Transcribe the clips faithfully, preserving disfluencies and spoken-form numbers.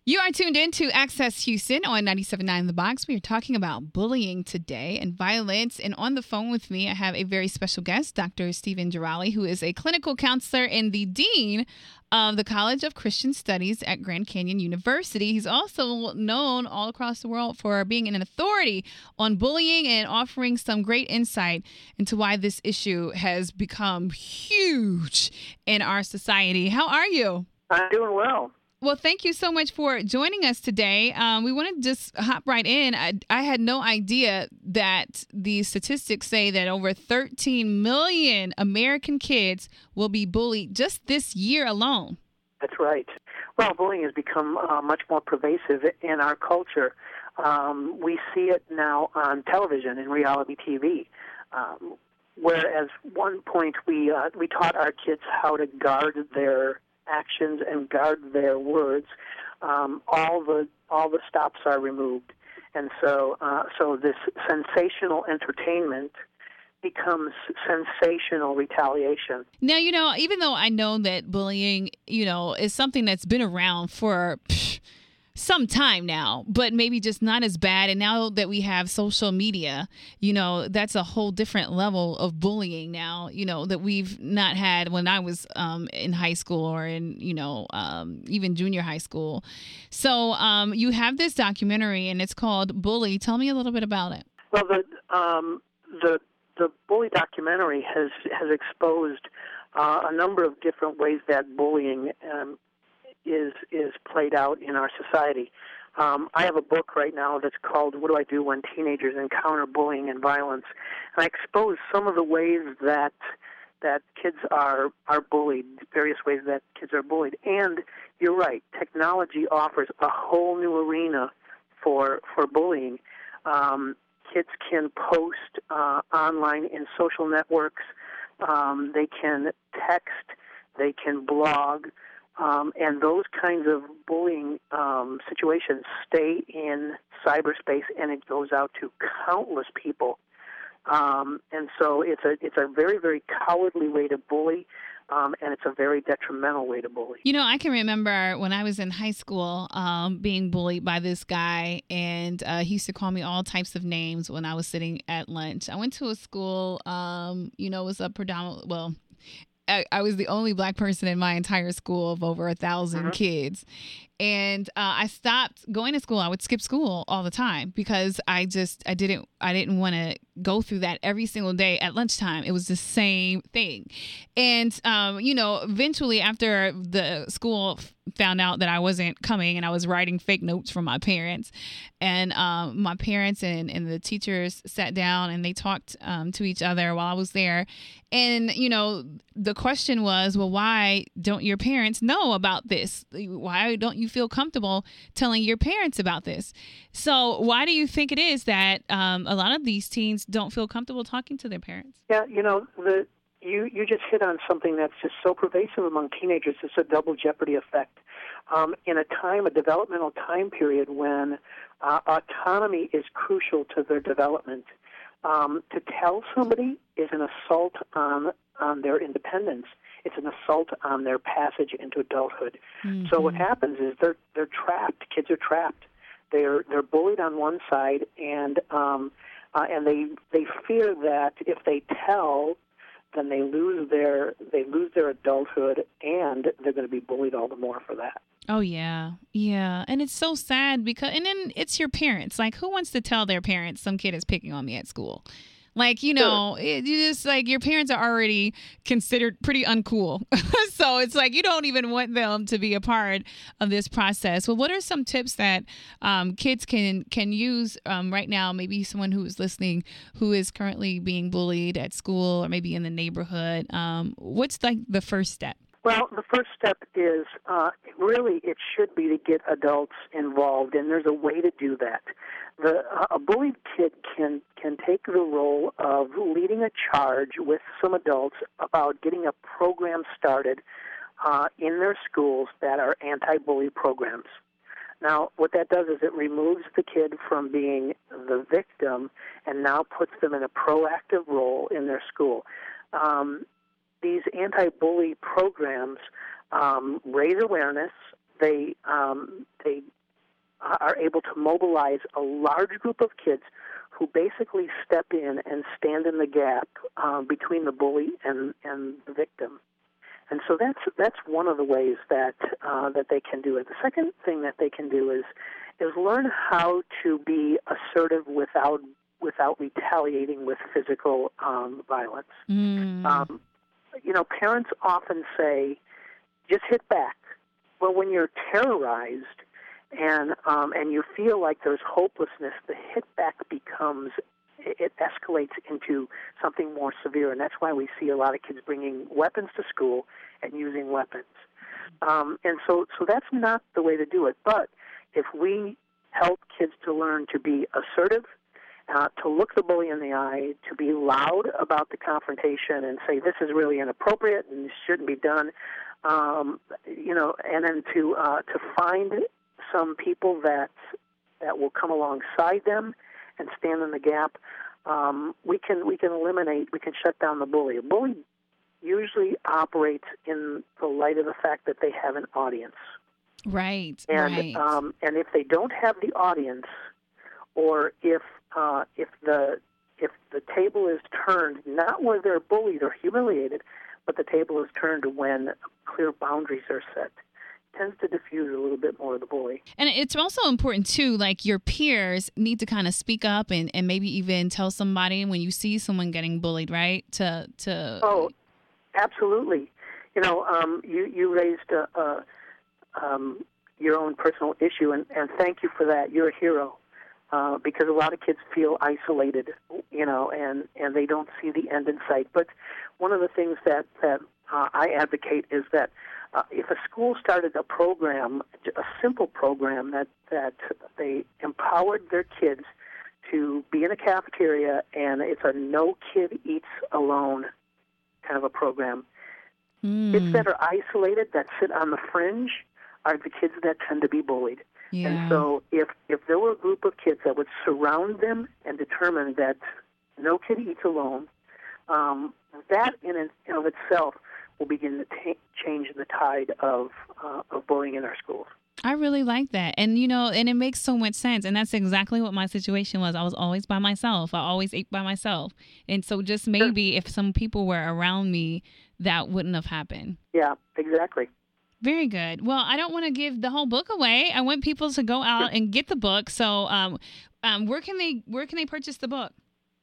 You are tuned in to Access Houston on ninety-seven point nine The Box. We are talking about bullying today and violence. And on the phone with me, I have a very special guest, Doctor Stephen Girali, who is a clinical counselor and the dean of the College of Christian Studies at Grand Canyon University. He's also known all across the world for being an authority on bullying and offering some great insight into why this issue has become huge in our society. How are you? I'm doing well. Well, thank you so much for joining us today. Um, we want to just hop right in. I, I had no idea that the statistics say that over thirteen million American kids will be bullied just this year alone. That's right. Well, bullying has become uh, much more pervasive in our culture. Um, we see it now on television and reality T V. Um, whereas one point we uh, we taught our kids how to guard their actions and guard their words, um, all the all the stops are removed, and so uh, so this sensational entertainment becomes sensational retaliation. Now, you know, even though I know that bullying, you know, is something that's been around for psh, some time now, but maybe just not as bad. And now that we have social media, you know, that's a whole different level of bullying now, you know, that we've not had when I was um, in high school or in, you know, um, even junior high school. So um, you have this documentary and it's called Bully. Tell me a little bit about it. Well, the um, the the Bully documentary has has exposed uh, a number of different ways that bullying um, is is played out in our society. Um, I have a book right now that's called What Do I Do When Teenagers Encounter Bullying and Violence? And I expose some of the ways that that kids are, are bullied, various ways that kids are bullied. And you're right, technology offers a whole new arena for for bullying. Um, kids can post uh, online in social networks. Um, they can text. They can blog. Um, and those kinds of bullying um, situations stay in cyberspace, and it goes out to countless people. Um, and so it's a it's a very, very cowardly way to bully, um, and it's a very detrimental way to bully. You know, I can remember when I was in high school um, being bullied by this guy, and uh, he used to call me all types of names when I was sitting at lunch. I went to a school, um, you know, it was a predominant, well, I, I was the only black person in my entire school of over a thousand mm-hmm. kids. And uh, I stopped going to school. I would skip school all the time because I just, I didn't, I didn't want to go through that every single day at lunchtime. It was the same thing. And, um, you know, eventually after the school found out that I wasn't coming and I was writing fake notes from my parents, and um, my parents and, and the teachers sat down and they talked um, to each other while I was there. And, you know, the question was, well, why don't your parents know about this? Why don't you feel comfortable telling your parents about this? So why do you think it is that um, a lot of these teens don't feel comfortable talking to their parents? Yeah, you know, the you, you just hit on something that's just so pervasive among teenagers. It's a double jeopardy effect. Um, in a time, a developmental time period when uh, autonomy is crucial to their development, um, to tell somebody is an assault on on their independence. It's an assault on their passage into adulthood. Mm-hmm. So what happens is they're they're trapped. Kids are trapped. They're they're bullied on one side, and um, uh, and they they fear that if they tell, then they lose their they lose their adulthood, and they're going to be bullied all the more for that. Oh yeah, yeah, and it's so sad because, and then it's your parents. Like, who wants to tell their parents some kid is picking on me at school? Like, you know, it, you just like your parents are already considered pretty uncool. So it's like you don't even want them to be a part of this process. Well, what are some tips that um, kids can can use um, right now? Maybe someone who is listening who is currently being bullied at school or maybe in the neighborhood. Um, what's like the first step? Well, the first step is uh, really it should be to get adults involved, and there's a way to do that. The, uh, a bullied kid can can take the role of leading a charge with some adults about getting a program started uh, in their schools that are anti-bully programs. Now, what that does is it removes the kid from being the victim and now puts them in a proactive role in their school. Um, these anti-bully programs um, raise awareness. They um, they are able to mobilize a large group of kids who basically step in and stand in the gap uh, between the bully and, and the victim. And so that's that's one of the ways that uh, that they can do it. The second thing that they can do is is learn how to be assertive without without retaliating with physical um, violence. Mm. Um, you know, parents often say, "Just hit back." Well, when you're terrorized and um, and you feel like there's hopelessness, the hit back becomes it escalates into something more severe, and that's why we see a lot of kids bringing weapons to school and using weapons. Um, and so, so that's not the way to do it. But if we help kids to learn to be assertive, uh, to look the bully in the eye, to be loud about the confrontation and say this is really inappropriate and this shouldn't be done, um, you know, and then to uh, to find some people that that will come alongside them and stand in the gap, um, we can we can eliminate, we can shut down the bully. A bully usually operates in the light of the fact that they have an audience. Right, and, right. Um, and if they don't have the audience, or if uh, if the if the table is turned, not where they're bullied or humiliated, but the table is turned when clear boundaries are set, tends to diffuse a little bit more of the bully. And it's also important, too, like your peers need to kind of speak up and, and maybe even tell somebody when you see someone getting bullied, right? To to Oh, absolutely. You know, um, you, you raised a, a, um, your own personal issue, and, and thank you for that. You're a hero uh, because a lot of kids feel isolated, you know, and, and they don't see the end in sight. But one of the things that, that uh, I advocate is that Uh, if a school started a program, a simple program that, that they empowered their kids to be in a cafeteria, and it's a no kid eats alone kind of a program. Mm. Kids that are isolated, that sit on the fringe, are the kids that tend to be bullied. Yeah. And so if, if there were a group of kids that would surround them and determine that no kid eats alone, um, that in and of itself will begin to t- change the tide of uh, of bullying in our schools. I really like that. And, you know, and it makes so much sense. And that's exactly what my situation was. I was always by myself. I always ate by myself. And so just maybe if some people were around me, that wouldn't have happened. Yeah, exactly. Very good. Well, I don't want to give the whole book away. I want people to go out and get the book. So um, um, where can they where can they purchase the book?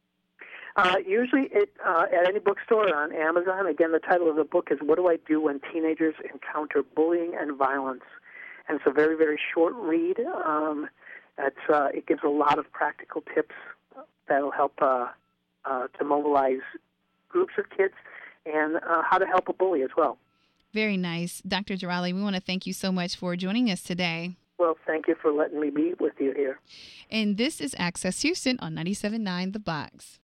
Uh, usually it, uh, at any bookstore or on Amazon. Again, the title of the book is What Do I Do When Teenagers Encounter Bullying and Violence? And it's a very, very short read. Um, it's, uh, it gives a lot of practical tips that will help uh, uh, to mobilize groups of kids and uh, how to help a bully as well. Very nice. Doctor Gerali, we want to thank you so much for joining us today. Well, thank you for letting me be with you here. And this is Access Houston on ninety-seven point nine The Box.